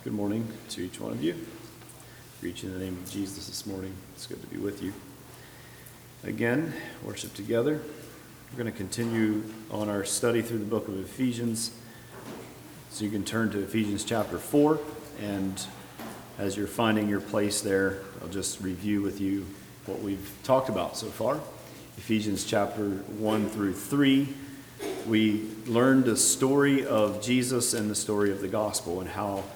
Good morning to each one of you. Reach in the name of Jesus this morning. It's good to be with you. Again, worship together. We're going to continue on our study through the book of Ephesians. So you can turn to Ephesians chapter 4. And as you're finding your place there, I'll just review with you what we've talked about so far. Ephesians chapter 1 through 3. We learned the story of Jesus and the story of the gospel and how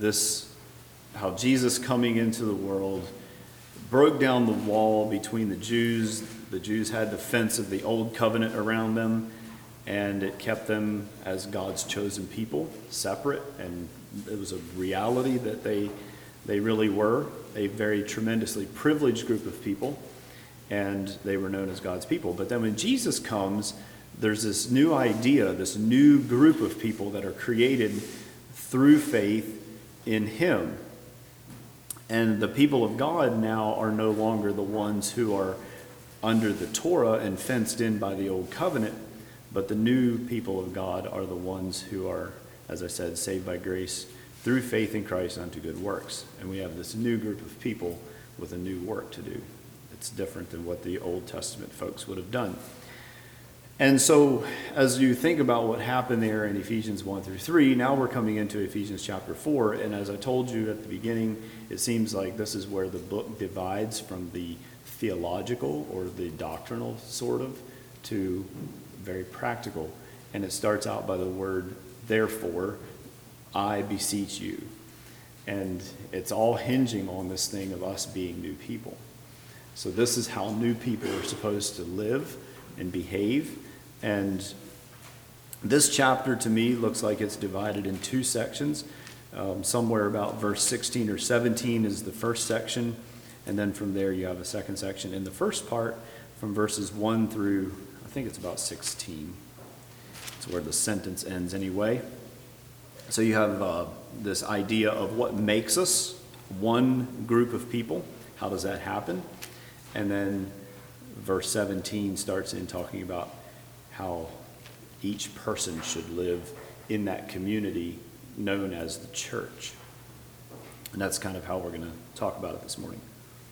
Jesus coming into the world broke down the wall between the Jews. The Jews had the fence of the old covenant around them, and it kept them as God's chosen people, separate, and it was a reality that they really were a very tremendously privileged group of people, and they were known as God's people. But then when Jesus comes, there's this new idea, this new group of people that are created through faith in him. And the people of God now are no longer the ones who are under the Torah and fenced in by the old covenant, but the new people of God are the ones who are, as I said, saved by grace through faith in Christ unto good works. And we have this new group of people with a new work to do. It's different than what the Old Testament folks would have done. And so as you think about what happened there in Ephesians 1 through 3, now we're coming into Ephesians chapter 4. And as I told you at the beginning, it seems like this is where the book divides from the theological or the doctrinal sort of to very practical. And it starts out by the word, therefore, I beseech you. And it's all hinging on this thing of us being new people. So this is how new people are supposed to live and behave. And this chapter to me looks like it's divided in two sections. Somewhere about verse 16 or 17 is the first section, and then from there you have a second section. In the first part, from verses 1 through, I think it's about 16. It's where the sentence ends anyway. So you have this idea of what makes us one group of people. How does that happen? And then verse 17 starts in talking about how each person should live in that community known as the church. And that's kind of how we're going to talk about it this morning.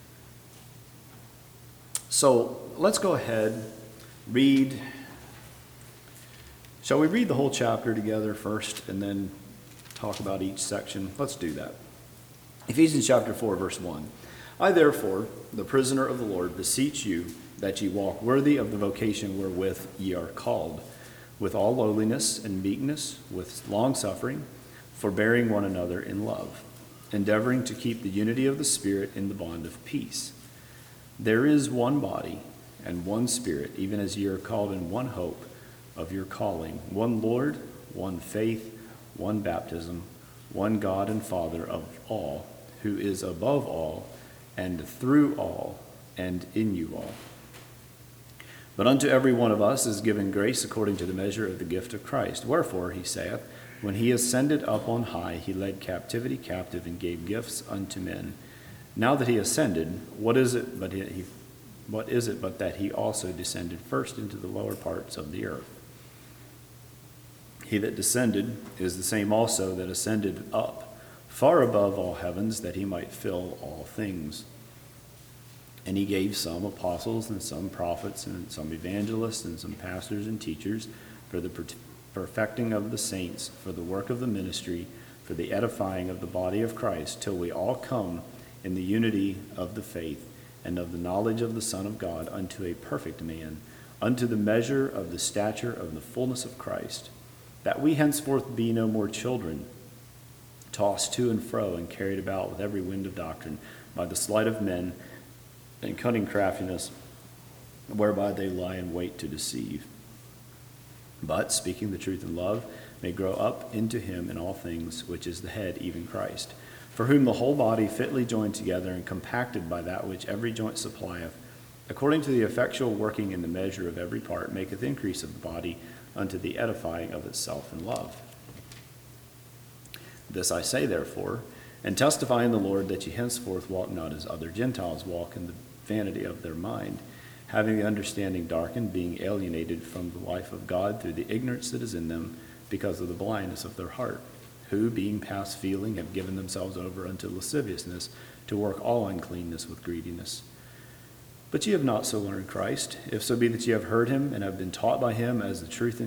So let's go ahead, read. Shall we read the whole chapter together first and then talk about each section? Let's do that. Ephesians chapter 4, verse 1. I therefore, the prisoner of the Lord, beseech you that ye walk worthy of the vocation wherewith ye are called, with all lowliness and meekness, with longsuffering, forbearing one another in love, endeavoring to keep the unity of the Spirit in the bond of peace. There is one body and one Spirit, even as ye are called in one hope of your calling, one Lord, one faith, one baptism, one God and Father of all, who is above all, and through all, and in you all. But unto every one of us is given grace according to the measure of the gift of Christ. Wherefore, he saith, when he ascended up on high, he led captivity captive and gave gifts unto men. Now that he ascended, what is it but that he also descended first into the lower parts of the earth? He that descended is the same also that ascended up, far above all heavens, that he might fill all things. And he gave some apostles and some prophets and some evangelists and some pastors and teachers for the perfecting of the saints, for the work of the ministry, for the edifying of the body of Christ, till we all come in the unity of the faith and of the knowledge of the Son of God unto a perfect man, unto the measure of the stature of the fullness of Christ, that we henceforth be no more children, tossed to and fro and carried about with every wind of doctrine by the sleight of men and cunning craftiness, whereby they lie in wait to deceive. But, speaking the truth in love, may grow up into him in all things, which is the head, even Christ, for whom the whole body fitly joined together and compacted by that which every joint supplieth, according to the effectual working in the measure of every part, maketh increase of the body unto the edifying of itself in love. This I say, therefore, and testify in the Lord, that ye henceforth walk not as other Gentiles walk in the vanity of their mind, having the understanding darkened, being alienated from the life of God through the ignorance that is in them, because of the blindness of their heart, who, being past feeling, have given themselves over unto lasciviousness, to work all uncleanness with greediness. But ye have not so learned Christ, if so be that ye have heard him, and have been taught by him as the truth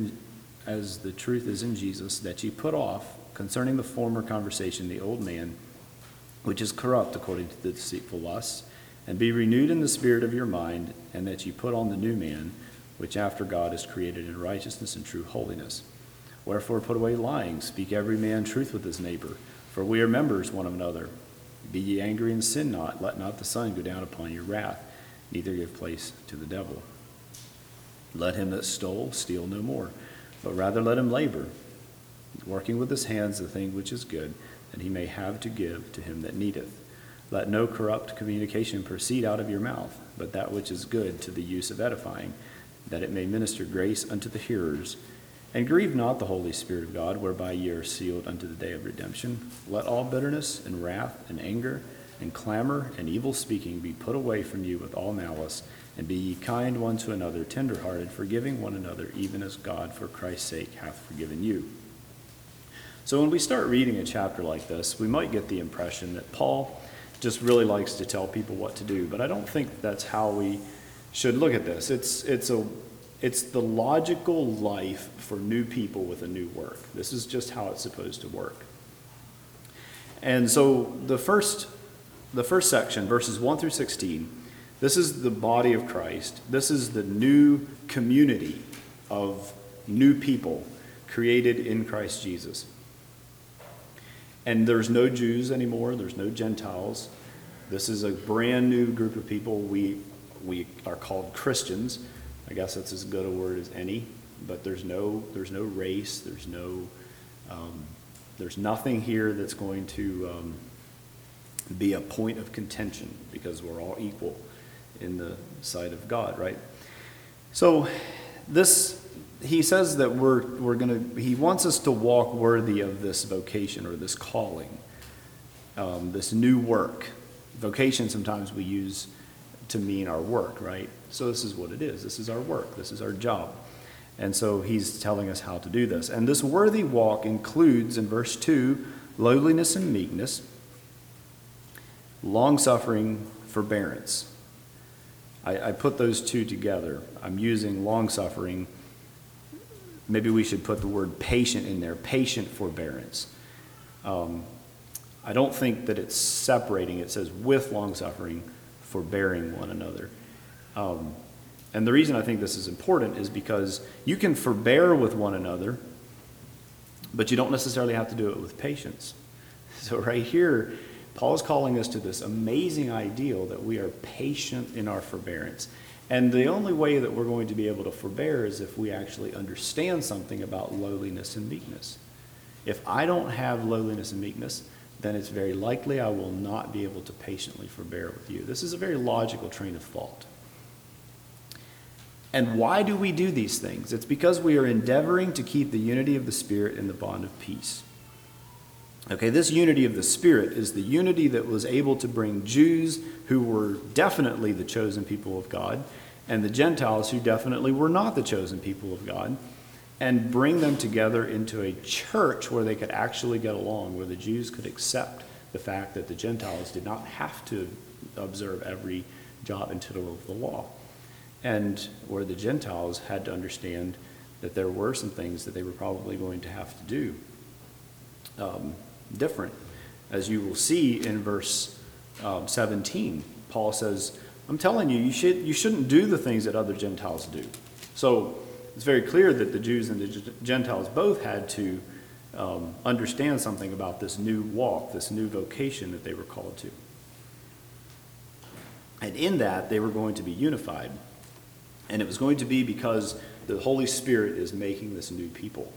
is in Jesus, that ye put off, concerning the former conversation, the old man, which is corrupt according to the deceitful lusts, and be renewed in the spirit of your mind, and that ye put on the new man, which after God is created in righteousness and true holiness. Wherefore put away lying, speak every man truth with his neighbor, for we are members one of another. Be ye angry and sin not, let not the sun go down upon your wrath, neither give place to the devil. Let him that stole steal no more, but rather let him labor, working with his hands the thing which is good, that he may have to give to him that needeth. Let no corrupt communication proceed out of your mouth, but that which is good to the use of edifying, that it may minister grace unto the hearers. And grieve not the Holy Spirit of God, whereby ye are sealed unto the day of redemption. Let all bitterness and wrath and anger and clamor and evil speaking be put away from you with all malice, and be ye kind one to another, tenderhearted, forgiving one another, even as God for Christ's sake hath forgiven you. So when we start reading a chapter like this, we might get the impression that Paul just really likes to tell people what to do, but I don't think that's how we should look at this. It's the logical life for new people with a new work. This is just how it's supposed to work. And so the first section, verses 1 through 16, this is the body of Christ. This is the new community of new people created in Christ Jesus. And there's no Jews anymore. There's no Gentiles. This is a brand new group of people. We are called Christians. I guess that's as good a word as any. But there's no race. There's nothing here that's going to be a point of contention, because we're all equal in the sight of God, right? So he says that he wants us to walk worthy of this vocation or this calling, this new work. Vocation sometimes we use to mean our work, right? So this is what it is. This is our work. This is our job. And so he's telling us how to do this. And this worthy walk includes, in verse 2, lowliness and meekness, long-suffering, forbearance. I put those two together. I'm using long-suffering. Maybe we should put the word patient in there, patient forbearance. I don't think that it's separating. It says with long-suffering, forbearing one another. And the reason I think this is important is because you can forbear with one another, but you don't necessarily have to do it with patience. So right here, Paul is calling us to this amazing ideal that we are patient in our forbearance. And the only way that we're going to be able to forbear is if we actually understand something about lowliness and meekness. If I don't have lowliness and meekness, then it's very likely I will not be able to patiently forbear with you. This is a very logical train of thought. And why do we do these things? It's because we are endeavoring to keep the unity of the Spirit in the bond of peace. Okay, this unity of the Spirit is the unity that was able to bring Jews who were definitely the chosen people of God, and the Gentiles who definitely were not the chosen people of God, and bring them together into a church where they could actually get along, where the Jews could accept the fact that the Gentiles did not have to observe every jot and tittle of the law, and where the Gentiles had to understand that there were some things that they were probably going to have to do different. As you will see in verse 17, Paul says, I'm telling you, you shouldn't do the things that other Gentiles do. So it's very clear that the Jews and the Gentiles both had to understand something about this new walk, this new vocation that they were called to. And in that, they were going to be unified. And it was going to be because the Holy Spirit is making this new people.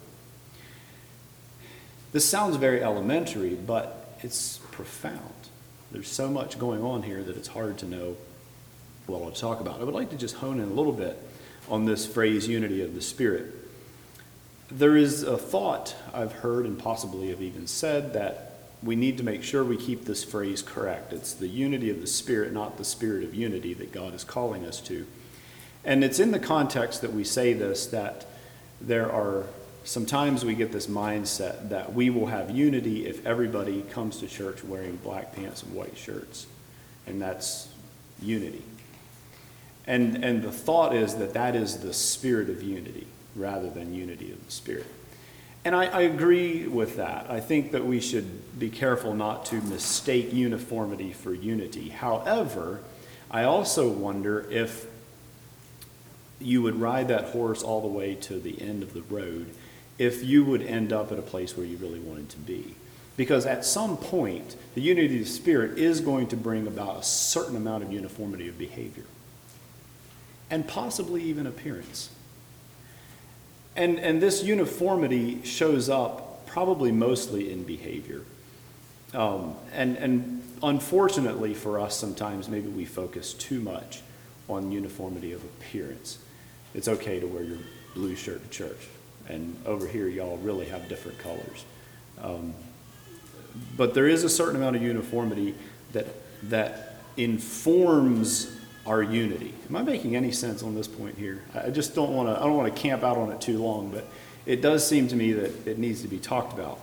This sounds very elementary, but it's profound. There's so much going on here that it's hard to know what to talk about. I would like to just hone in a little bit on this phrase, unity of the Spirit. There is a thought I've heard and possibly have even said that we need to make sure we keep this phrase correct. It's the unity of the Spirit, not the spirit of unity that God is calling us to. And it's in the context that we say this that there are sometimes we get this mindset that we will have unity if everybody comes to church wearing black pants and white shirts. And that's unity. And the thought is that that is the spirit of unity rather than unity of the spirit. And I agree with that. I think that we should be careful not to mistake uniformity for unity. However, I also wonder if you would ride that horse all the way to the end of the road if you would end up at a place where you really wanted to be. Because at some point, the unity of the Spirit is going to bring about a certain amount of uniformity of behavior. And possibly even appearance. And this uniformity shows up probably mostly in behavior. And unfortunately for us, sometimes maybe we focus too much on uniformity of appearance. It's okay to wear your blue shirt to church. And over here, y'all really have different colors. But there is a certain amount of uniformity that informs our unity. Am I making any sense on this point here? I just don't want to camp out on it too long, but it does seem to me that it needs to be talked about.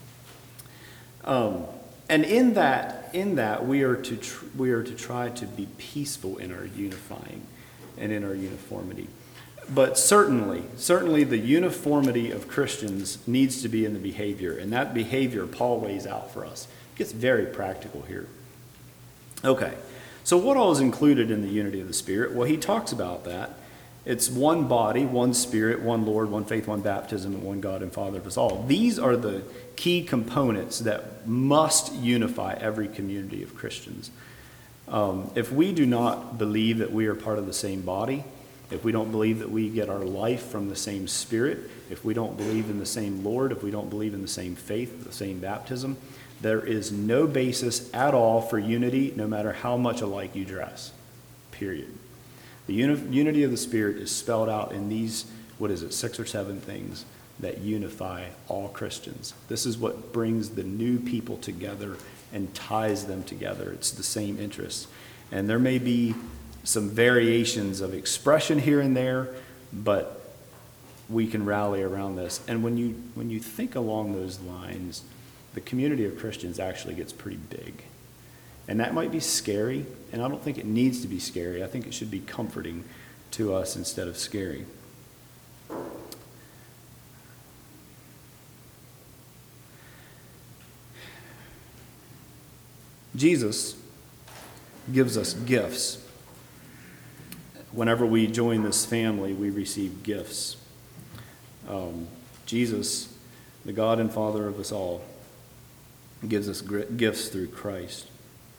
And in that we are to try to be peaceful in our unifying and in our uniformity. But certainly the uniformity of Christians needs to be in the behavior, and that behavior Paul lays out for us. It gets very practical here. Okay, so what all is included in the unity of the Spirit? Well, he talks about that. It's one body, one Spirit, one Lord, one faith, one baptism, and one God and Father of us all. These are the key components that must unify every community of Christians. If we do not believe that we are part of the same body, if we don't believe that we get our life from the same Spirit, if we don't believe in the same Lord, if we don't believe in the same faith, the same baptism, there is no basis at all for unity, no matter how much alike you dress. Period. The unity of the Spirit is spelled out in these, 6 or 7 things that unify all Christians. This is what brings the new people together and ties them together. It's the same interests. And there may be some variations of expression here and there, but we can rally around this. And when you think along those lines, the community of Christians actually gets pretty big. And that might be scary, and I don't think it needs to be scary. I think it should be comforting to us instead of scary. Jesus gives us gifts. Whenever we join this family, we receive gifts. Jesus, the God and Father of us all, gives us gifts through Christ.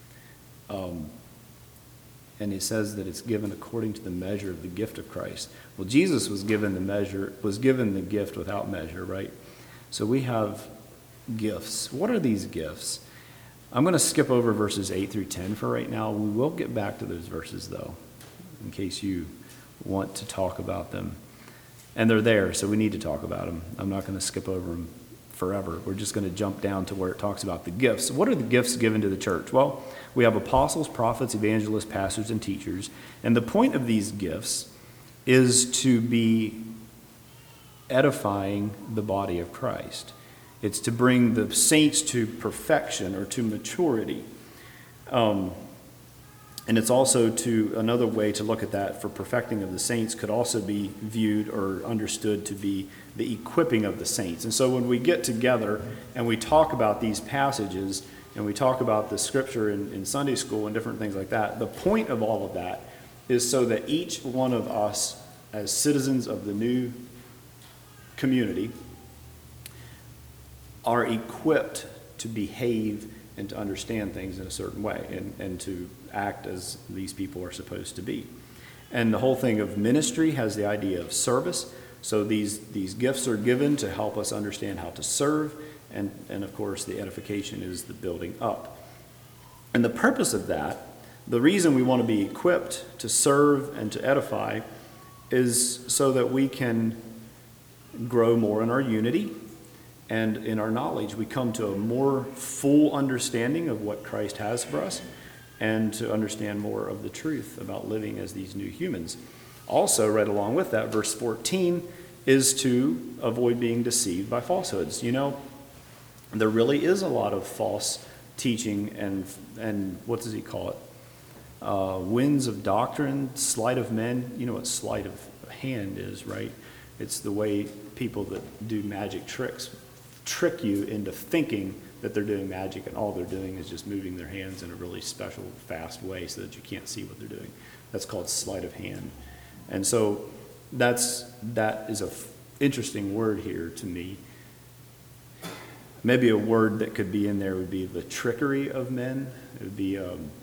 And he says that it's given according to the measure of the gift of Christ. Well, Jesus was given the gift without measure, right? So we have gifts. What are these gifts? I'm going to skip over verses 8 through 10 for right now. We will get back to those verses, though, in case you want to talk about them. And they're there, so we need to talk about them. I'm not going to skip over them forever. We're just going to jump down to where it talks about the gifts. What are the gifts given to the church? Well, we have apostles, prophets, evangelists, pastors, and teachers. And the point of these gifts is to be edifying the body of Christ. It's to bring the saints to perfection or to maturity. And it's also another way to look at that for perfecting of the saints could also be viewed or understood to be the equipping of the saints. And so when we get together and we talk about these passages and we talk about the scripture in Sunday school and different things like that, the point of all of that is so that each one of us as citizens of the new community are equipped to behave and to understand things in a certain way and to act as these people are supposed to be. And the whole thing of ministry has the idea of service. So these gifts are given to help us understand how to serve. And of course, the edification is the building up. And the purpose of that, the reason we want to be equipped to serve and to edify is so that we can grow more in our unity and in our knowledge. We come to a more full understanding of what Christ has for us and to understand more of the truth about living as these new humans. Also, right along with that, verse 14 is to avoid being deceived by falsehoods. You know, there really is a lot of false teaching and what does he call it? Winds of doctrine, sleight of men. You know what sleight of hand is, right? It's the way people that do magic tricks trick you into thinking that they're doing magic, and all they're doing is just moving their hands in a really special, fast way so that you can't see what they're doing. That's called sleight of hand. And so that is a interesting word here to me. Maybe a word that could be in there would be the trickery of men. It would be,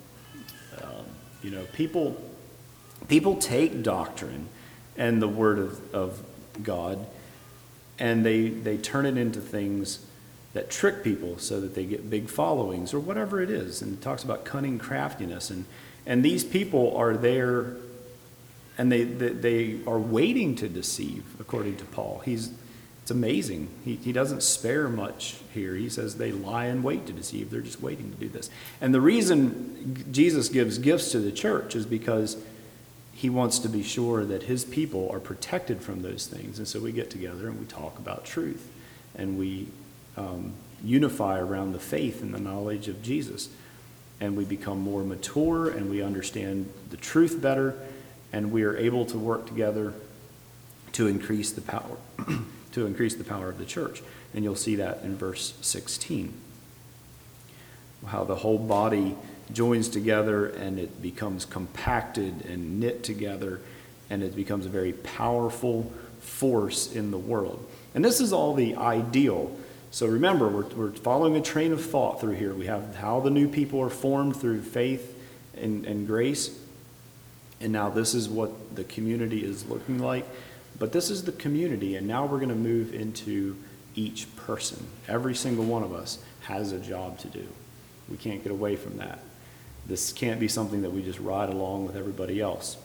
people take doctrine and the word of God, and they turn it into things that trick people so that they get big followings or whatever it is. And it talks about cunning craftiness. And these people are there, and they are waiting to deceive, according to Paul. It's amazing. He doesn't spare much here. He says they lie in wait to deceive. They're just waiting to do this. And the reason Jesus gives gifts to the church is because he wants to be sure that his people are protected from those things. And so we get together and we talk about truth. And we unify around the faith and the knowledge of Jesus. And we become more mature, and we understand the truth better, and we are able to work together to increase the power of the church. And you'll see that in verse 16. How the whole body joins together and it becomes compacted and knit together, and it becomes a very powerful force in the world. And this is all the ideal. So remember, we're following a train of thought through here. We have how the new people are formed through faith and grace. And now this is what the community is looking like. But this is the community, and now we're going to move into each person. Every single one of us has a job to do. We can't get away from that. This can't be something that we just ride along with everybody else.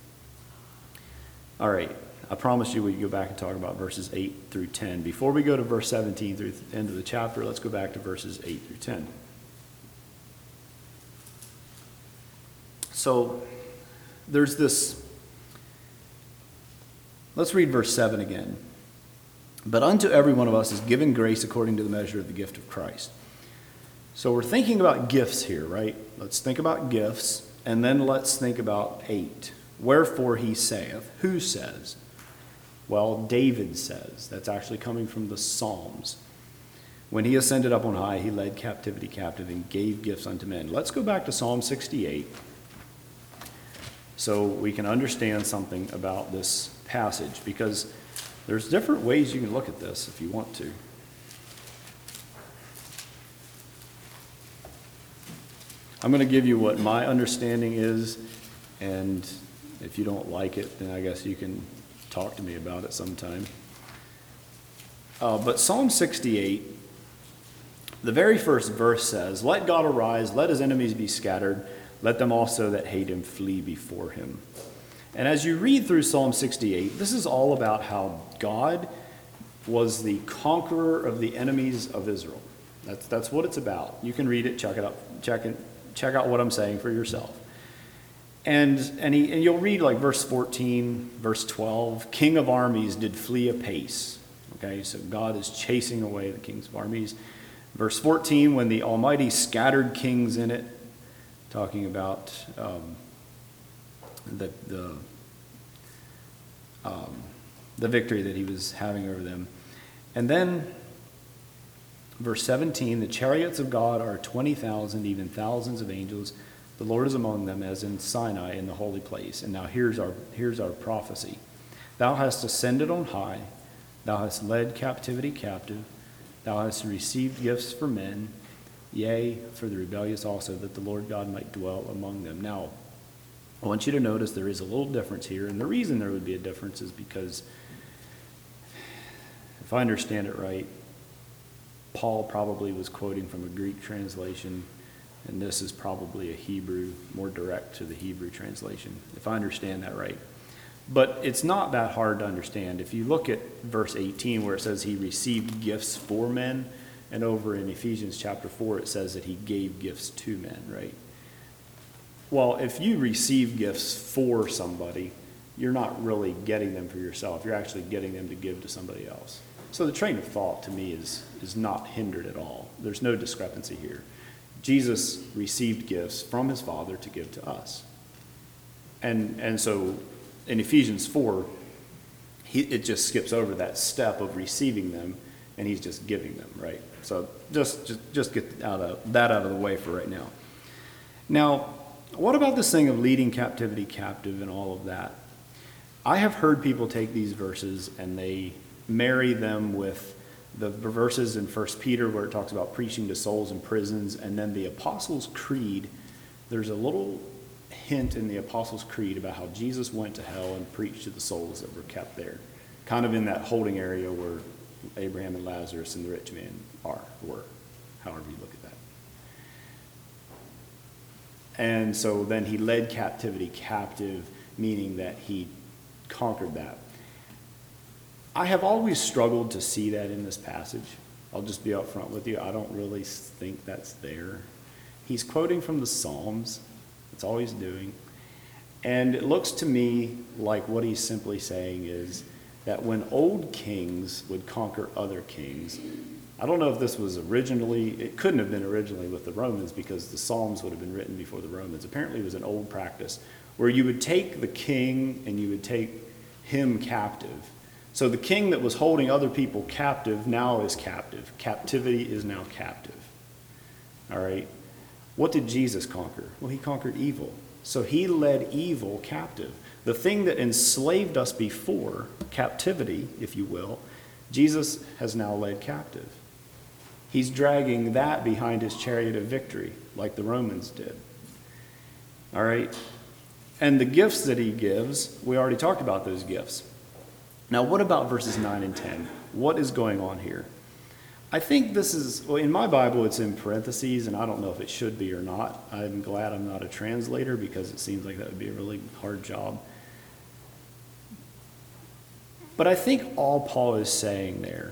All right. I promised you we'd go back and talk about verses 8 through 10. Before we go to verse 17 through the end of the chapter, let's go back to verses 8 through 10. So there's this. Let's read verse 7 again. But unto every one of us is given grace according to the measure of the gift of Christ. So we're thinking about gifts here, right? Let's think about gifts, and then let's think about 8. Wherefore he saith. Who says? Well, David says. That's actually coming from the Psalms. When he ascended up on high, he led captivity captive and gave gifts unto men. Let's go back to Psalm 68 so we can understand something about this passage, because there's different ways you can look at this if you want to. I'm going to give you what my understanding is, and if you don't like it, then I guess you can talk to me about it sometime. But Psalm 68, the very first verse says, "Let God arise, let his enemies be scattered, let them also that hate him flee before him." And as you read through Psalm 68, this is all about how God was the conqueror of the enemies of Israel. That's what it's about. You can read it, check it out, check out what I'm saying for yourself. And you'll read like verse 14, verse 12, "King of armies did flee apace." Okay, so God is chasing away the kings of armies. Verse 14, "When the Almighty scattered kings in it," talking about the victory that he was having over them. And then verse 17, "The chariots of God are 20,000, even thousands of angels. The Lord is among them, as in Sinai in the holy place." And now here's our prophecy. "Thou hast ascended on high. Thou hast led captivity captive. Thou hast received gifts for men, yea, for the rebellious also, that the Lord God might dwell among them." Now, I want you to notice there is a little difference here. And the reason there would be a difference is because, if I understand it right, Paul probably was quoting from a Greek translation, and this is probably a Hebrew, more direct to the Hebrew translation, if I understand that right. But it's not that hard to understand. If you look at verse 18 where it says he received gifts for men, and over in Ephesians chapter 4 it says that he gave gifts to men, right? Well, if you receive gifts for somebody, you're not really getting them for yourself. You're actually getting them to give to somebody else. So the train of thought to me is not hindered at all. There's no discrepancy here. Jesus received gifts from his Father to give to us. And so in Ephesians 4, it just skips over that step of receiving them, and he's just giving them, right? So just get that out of the way for right now. Now, what about this thing of leading captivity captive and all of that? I have heard people take these verses and they marry them with the verses in 1 Peter where it talks about preaching to souls in prisons, and then the Apostles' Creed. There's a little hint in the Apostles' Creed about how Jesus went to hell and preached to the souls that were kept there, kind of in that holding area where Abraham and Lazarus and the rich man were, however you look at that. And so then he led captivity captive, meaning that he conquered that. I have always struggled to see that in this passage. I'll just be up front with you. I don't really think that's there. He's quoting from the Psalms. That's all he's doing. And it looks to me like what he's simply saying is that when old kings would conquer other kings, I don't know if this was originally, it couldn't have been originally with the Romans because the Psalms would have been written before the Romans. Apparently it was an old practice where you would take the king and you would take him captive. So the king that was holding other people captive now is captive. Captivity is now captive. All right? What did Jesus conquer? Well, he conquered evil. So he led evil captive. The thing that enslaved us before, captivity, if you will, Jesus has now led captive. He's dragging that behind his chariot of victory, like the Romans did. All right? And the gifts that he gives, we already talked about those gifts. Now, what about verses 9 and 10? What is going on here? I think this is, well, in my Bible, it's in parentheses, and I don't know if it should be or not. I'm glad I'm not a translator because it seems like that would be a really hard job. But I think all Paul is saying there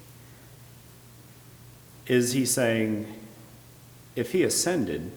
is he's saying, if he ascended,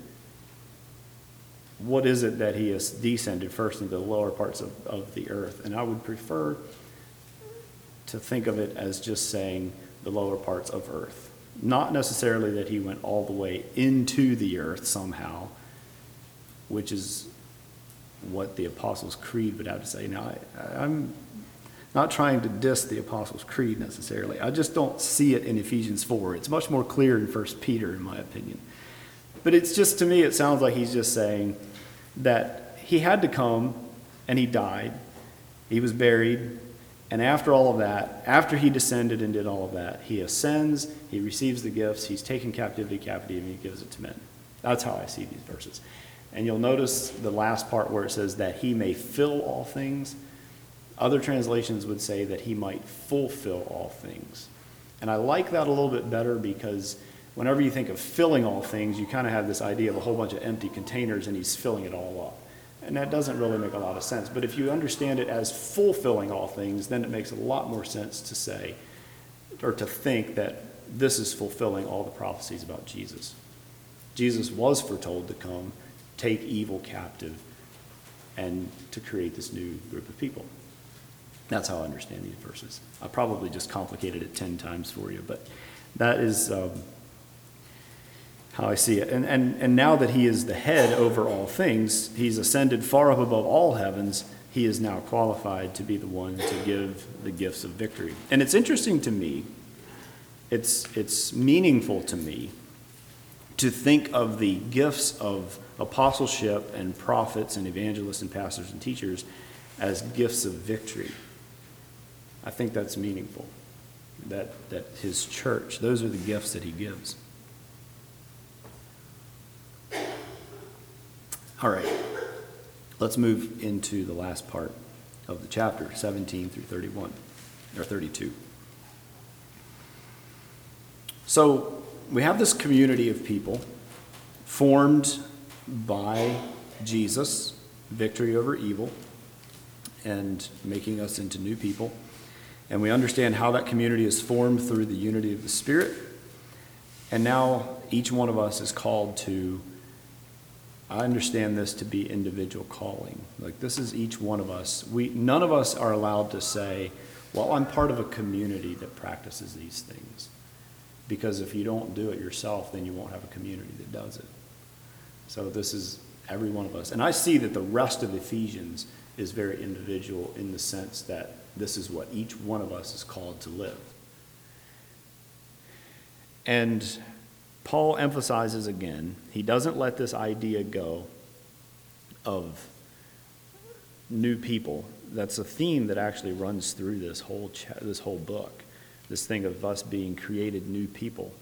what is it that he has descended first into the lower parts of the earth? And I would prefer to think of it as just saying the lower parts of earth. Not necessarily that he went all the way into the earth somehow, which is what the Apostles' Creed would have to say. Now, I'm not trying to diss the Apostles' Creed necessarily. I just don't see it in Ephesians 4. It's much more clear in 1 Peter, in my opinion. But it's just, to me, it sounds like he's just saying that he had to come and he died. He was buried. And after all of that, after he descended and did all of that, he ascends, he receives the gifts, he's taken captivity captive, and he gives it to men. That's how I see these verses. And you'll notice the last part where it says that he may fill all things. Other translations would say that he might fulfill all things. And I like that a little bit better because whenever you think of filling all things, you kind of have this idea of a whole bunch of empty containers and he's filling it all up. And that doesn't really make a lot of sense. But if you understand it as fulfilling all things, then it makes a lot more sense to say, or to think that this is fulfilling all the prophecies about Jesus. Jesus was foretold to come, take evil captive, and to create this new group of people. That's how I understand these verses. I probably just complicated it 10 times for you, but that is how I see it. And now that he is the head over all things, he's ascended far up above all heavens, he is now qualified to be the one to give the gifts of victory. And it's interesting to me, it's meaningful to me to think of the gifts of apostleship and prophets and evangelists and pastors and teachers as gifts of victory. I think that's meaningful, that his church, those are the gifts that he gives. All right, let's move into the last part of the chapter, 17 through 31, or 32. So we have this community of people formed by Jesus, victory over evil, and making us into new people. And we understand how that community is formed through the unity of the Spirit. And now each one of us is called to I understand this to be individual calling. Like, this is each one of us. None of us are allowed to say, well, I'm part of a community that practices these things. Because if you don't do it yourself, then you won't have a community that does it. So this is every one of us. And I see that the rest of Ephesians is very individual in the sense that this is what each one of us is called to live. And Paul emphasizes again, he doesn't let this idea go of new people. That's a theme that actually runs through this whole book, this thing of us being created new people.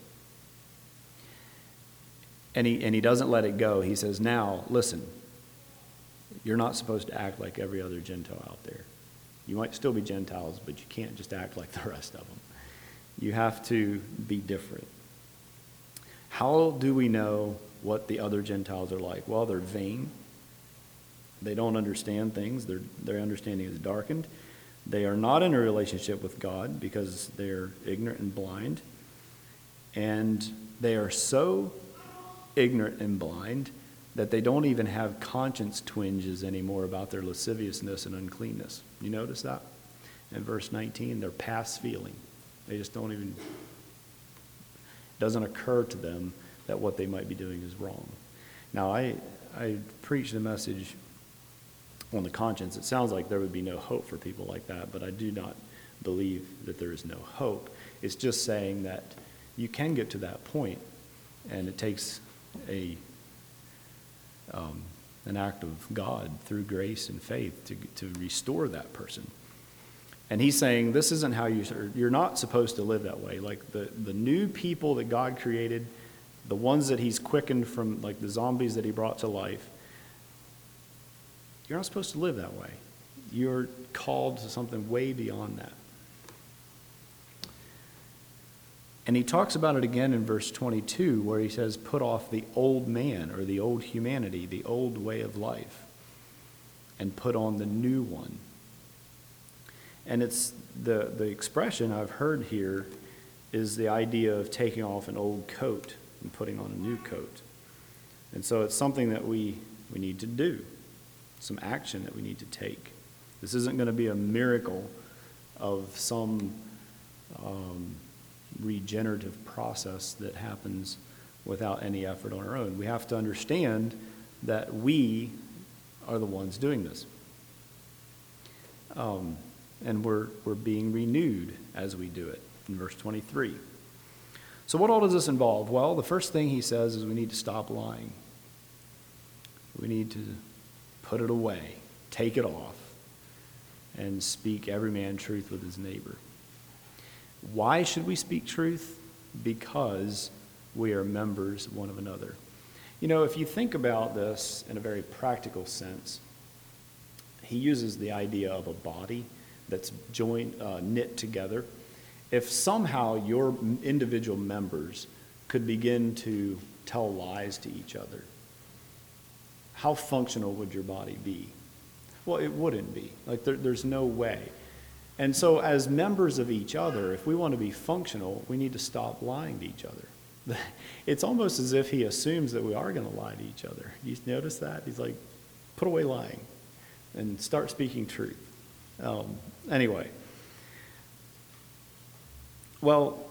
And he doesn't let it go. He says, now, listen, you're not supposed to act like every other Gentile out there. You might still be Gentiles, but you can't just act like the rest of them. You have to be different. How do we know what the other Gentiles are like? Well, they're vain. They don't understand things. Their understanding is darkened. They are not in a relationship with God because they're ignorant and blind. And they are so ignorant and blind that they don't even have conscience twinges anymore about their lasciviousness and uncleanness. You notice that? In verse 19, they're past feeling. They just don't even, it doesn't occur to them that what they might be doing is wrong. Now, I preached a message on the conscience. It sounds like there would be no hope for people like that, but I do not believe that there is no hope. It's just saying that you can get to that point, and it takes an act of God through grace and faith to restore that person. And he's saying this isn't how you're not supposed to live that way. Like the new people that God created, the ones that he's quickened from, like the zombies that he brought to life, you're not supposed to live that way. You're called to something way beyond that. And he talks about it again in verse 22, where he says, put off the old man, or the old humanity, the old way of life, and put on the new one. And it's the expression I've heard here is the idea of taking off an old coat and putting on a new coat. And so it's something that we need to do, some action that we need to take. This isn't going to be a miracle of some regenerative process that happens without any effort on our own. We have to understand that we are the ones doing this. And we're being renewed as we do it in verse 23. So what all does this involve? Well, the first thing he says is we need to stop lying. We need to put it away, take it off, and speak every man truth with his neighbor. Why should we speak truth? Because we are members one of another. You know, if you think about this in a very practical sense, he uses the idea of a body that's knit together. If somehow your individual members could begin to tell lies to each other, how functional would your body be? Well, it wouldn't be. Like there's no way. And so as members of each other, if we want to be functional, we need to stop lying to each other. It's almost as if he assumes that we are going to lie to each other. You notice that? He's like, put away lying and start speaking truth. Anyway. Well,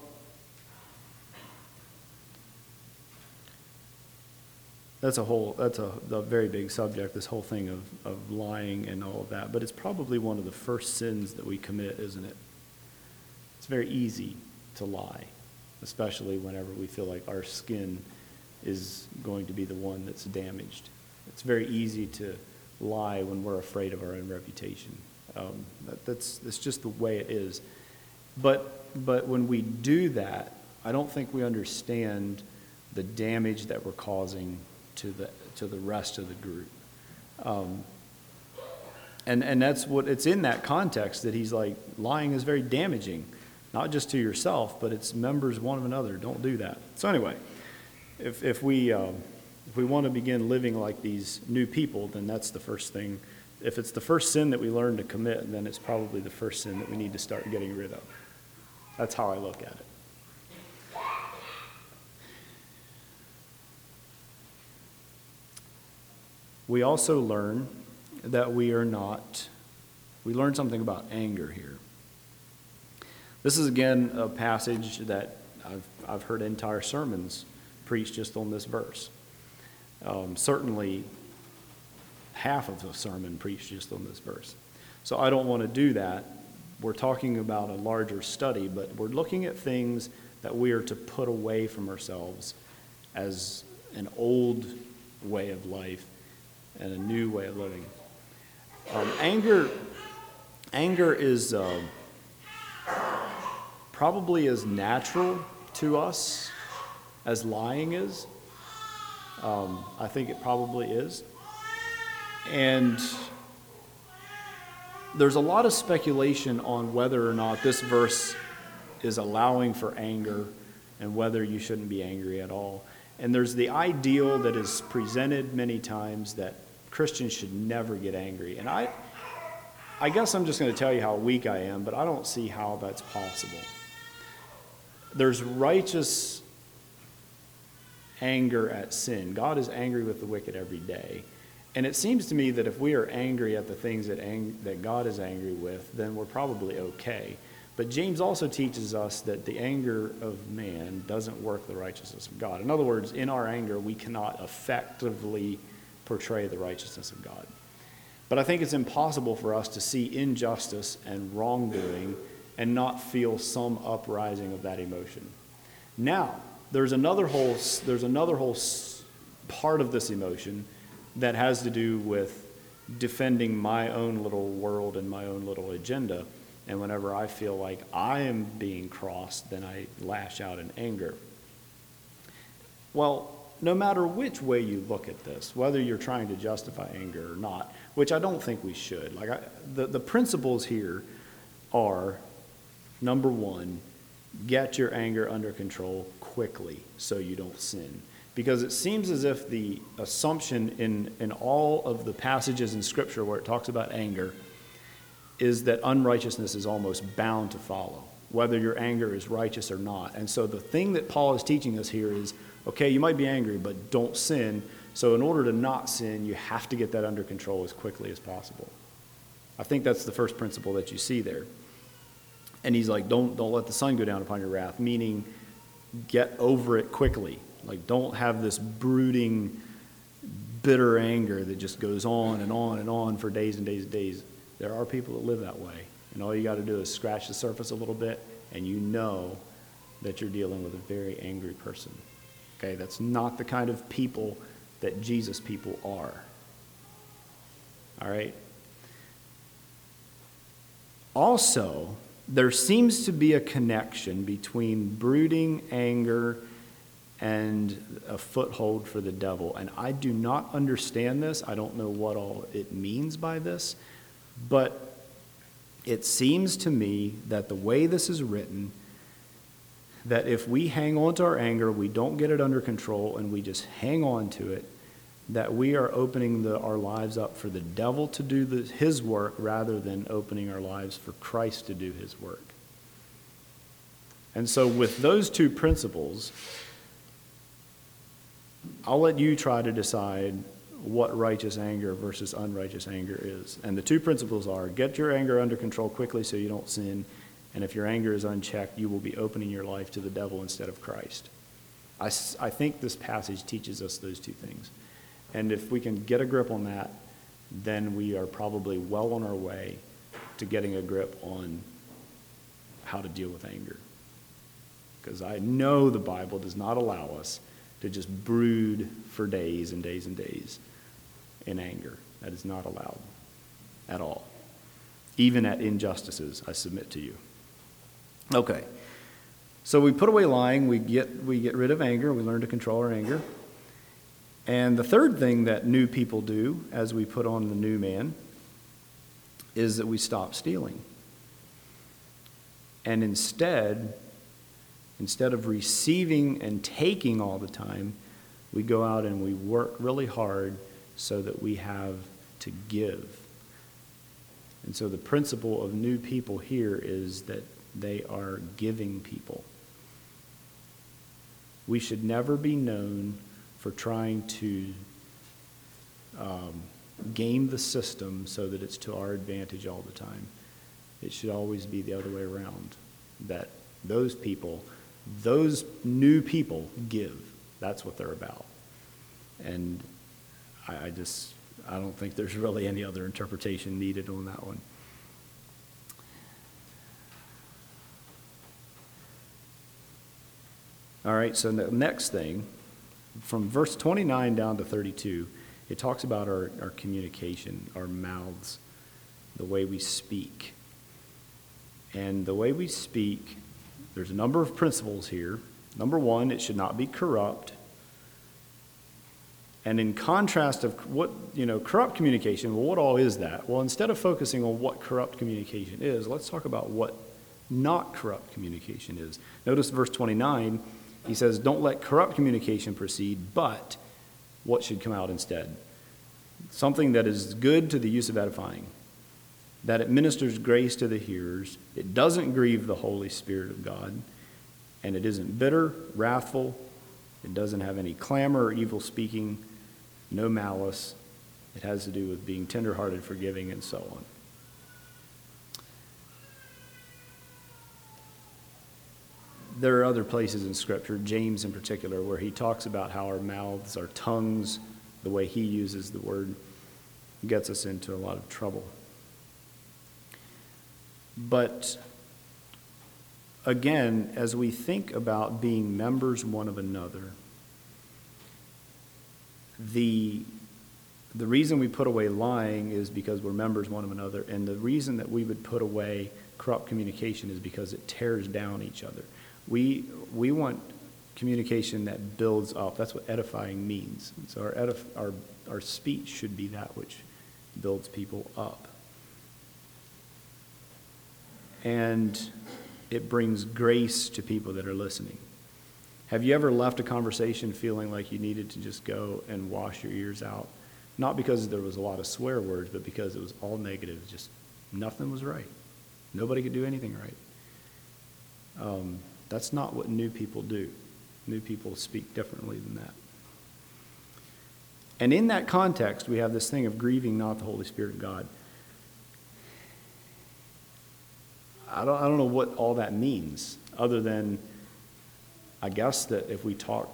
that's a very big subject, this whole thing of lying and all of that. But it's probably one of the first sins that we commit, isn't it? It's very easy to lie, especially whenever we feel like our skin is going to be the one that's damaged. It's very easy to lie when we're afraid of our own reputation. That's just the way it is. But when we do that, I don't think we understand the damage that we're causing to the rest of the group. And that's what it's in that context that he's like, lying is very damaging, not just to yourself, but it's members one of another. Don't do that. So anyway, if we want to begin living like these new people, then that's the first thing. If it's the first sin that we learn to commit, then it's probably the first sin that we need to start getting rid of. That's how I look at it. we also learn that we learn something about anger here. This is again a passage that I've heard entire sermons preached just on this verse. Certainly half of the sermon preached just on this verse. So I don't want to do that. We're talking about a larger study, but we're looking at things that we are to put away from ourselves as an old way of life and a new way of living. Anger is probably as natural to us as lying is. I think it probably is. And there's a lot of speculation on whether or not this verse is allowing for anger and whether you shouldn't be angry at all. And there's the ideal that is presented many times that Christians should never get angry. And I guess I'm just going to tell you how weak I am, but I don't see how that's possible. There's righteous anger at sin. God is angry with the wicked every day. And it seems to me that if we are angry at the things that God is angry with, then we're probably okay. But James also teaches us that the anger of man doesn't work the righteousness of God. In other words, in our anger, we cannot effectively portray the righteousness of God. But I think it's impossible for us to see injustice and wrongdoing and not feel some uprising of that emotion. Now, there's another whole part of this emotion that has to do with defending my own little world and my own little agenda. And whenever I feel like I am being crossed, then I lash out in anger. Well, no matter which way you look at this, whether you're trying to justify anger or not, which I don't think we should. The principles here are, number one, get your anger under control quickly so you don't sin. Because it seems as if the assumption in all of the passages in Scripture where it talks about anger is that unrighteousness is almost bound to follow, whether your anger is righteous or not. And so the thing that Paul is teaching us here is, okay, you might be angry, but don't sin. So in order to not sin, you have to get that under control as quickly as possible. I think that's the first principle that you see there. And he's like, don't let the sun go down upon your wrath, meaning get over it quickly. Like, don't have this brooding, bitter anger that just goes on and on and on for days and days and days. There are people that live that way. And all you got to do is scratch the surface a little bit, and you know that you're dealing with a very angry person. Okay, that's not the kind of people that Jesus people are. All right? Also, there seems to be a connection between brooding anger and a foothold for the devil. And I do not understand this. I don't know what all it means by this. But it seems to me that the way this is written, that if we hang on to our anger, we don't get it under control, and we just hang on to it, that we are opening our lives up for the devil to do his work rather than opening our lives for Christ to do his work. And so with those two principles, I'll let you try to decide what righteous anger versus unrighteous anger is. And the two principles are, get your anger under control quickly so you don't sin, and if your anger is unchecked, you will be opening your life to the devil instead of Christ. I think this passage teaches us those two things. And if we can get a grip on that, then we are probably well on our way to getting a grip on how to deal with anger. Because I know the Bible does not allow us to just brood for days and days and days in anger. That is not allowed at all. Even at injustices, I submit to you. Okay, so we put away lying, we get rid of anger, we learn to control our anger. And the third thing that new people do as we put on the new man is that we stop stealing. And instead of receiving and taking all the time, we go out and we work really hard so that we have to give. And so the principle of new people here is that they are giving people. We should never be known for trying to game the system so that it's to our advantage all the time. It should always be the other way around, that those people, those new people give. That's what they're about. And I don't think there's really any other interpretation needed on that one. All right, so the next thing, from verse 29 down to 32, it talks about our communication, our mouths, the way we speak. And the way we speak, there's a number of principles here. Number one, it should not be corrupt. And in contrast of what, corrupt communication, well, what all is that? Well, instead of focusing on what corrupt communication is, let's talk about what not corrupt communication is. Notice verse 29, he says, don't let corrupt communication proceed, but what should come out instead? Something that is good to the use of edifying, that it ministers grace to the hearers, it doesn't grieve the Holy Spirit of God, and it isn't bitter, wrathful, it doesn't have any clamor or evil speaking, no malice. It has to do with being tenderhearted, forgiving, and so on. There are other places in Scripture, James in particular, where he talks about how our mouths, our tongues, the way he uses the word, gets us into a lot of trouble. But again, as we think about being members one of another, the reason we put away lying is because we're members one of another, and the reason that we would put away corrupt communication is because it tears down each other. We want communication that builds up. That's what edifying means. So our speech should be that which builds people up. And it brings grace to people that are listening. Have you ever left a conversation feeling like you needed to just go and wash your ears out? Not because there was a lot of swear words, but because it was all negative. Just nothing was right. Nobody could do anything right. That's not what new people do. New people speak differently than that. And in that context, we have this thing of grieving not the Holy Spirit of God. I don't know what all that means, other than I guess that if we talk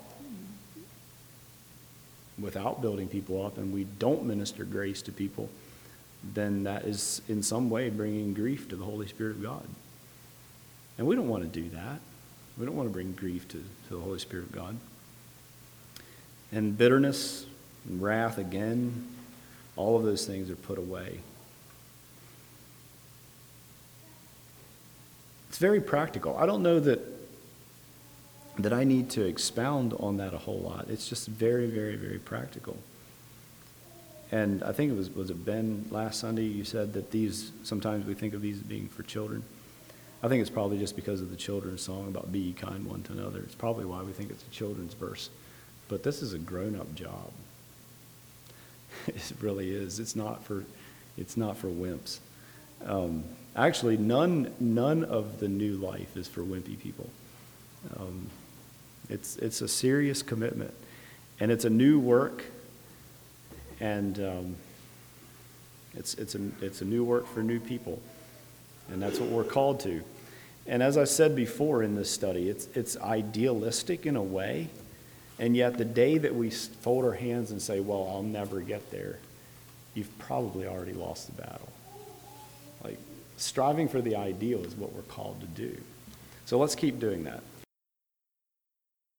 without building people up and we don't minister grace to people, then that is in some way bringing grief to the Holy Spirit of God. And we don't want to do that. We don't want to bring grief to the Holy Spirit of God. And bitterness and wrath, again, all of those things are put away. It's very practical. I don't know that I need to expound on that a whole lot. It's just very, very, very practical. And I think was it Ben last Sunday, you said that sometimes we think of these as being for children. I think it's probably just because of the children's song about be ye kind one to another. It's probably why we think it's a children's verse. But this is a grown-up job. It really is. It's not for wimps. Actually, none of the new life is for wimpy people. It's a serious commitment, and it's a new work, and it's a new work for new people, and that's what we're called to. And as I said before in this study, it's idealistic in a way, and yet the day that we fold our hands and say, "Well, I'll never get there," you've probably already lost the battle. Like, striving for the ideal is what we're called to do. So let's keep doing that.